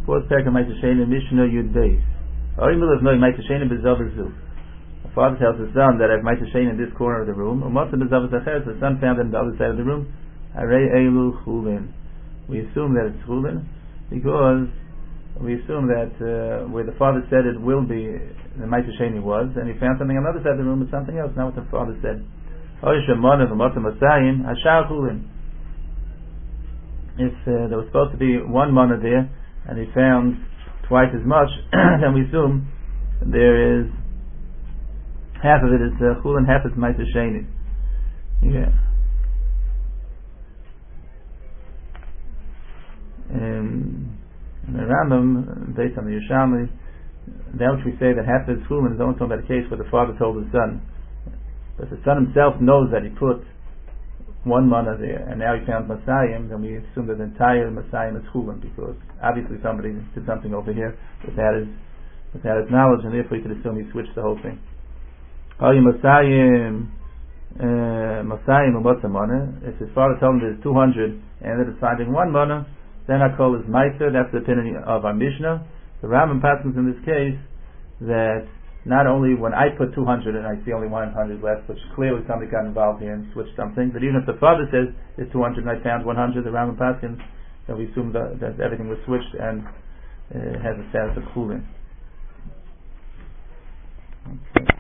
Fourth parak of Ma'aseh Sheni, Mishnah Yud Beis. Oimel is no Ma'aseh Sheni b'Zavazu. The father tells his son that I have Ma'aseh Sheni in this corner of the room. Umatzah b'Zavaz Acher. The son found it on the other side of the room. Harei Eilu Chulin. We assume that it's Chulin because we assume that where the father said it will be, the Ma'aseh Sheni was, and he found something on the other side of the room. It's something else, not what the father said. If there was supposed to be one mana there and he found twice as much, then we assume there is half of it is chulin, half is Ma'aseh Sheni. Yeah. And the Rambam, based on the Yerushalmi, that which we say that half is chulin is only talking about a case where the father told his son. But the son himself knows that he put one mana there, and now he found Masayim, then we assume that the entire Masayim is Chulin, because obviously somebody did something over here without his knowledge, and therefore you could assume he switched the whole thing. Masayim Umatzah mana. If his father told him there's 200 and ended up finding one mana, then I call his Meiser. That's the opinion of our Mishnah. The Rambam passes in this case that not only when I put 200 and I see only 100 left, which clearly somebody got involved here and switched something, but even if the father says it's 200 and I found 100, the Rambam Paskins, then we assume that everything was switched and has a status of chulin. Okay.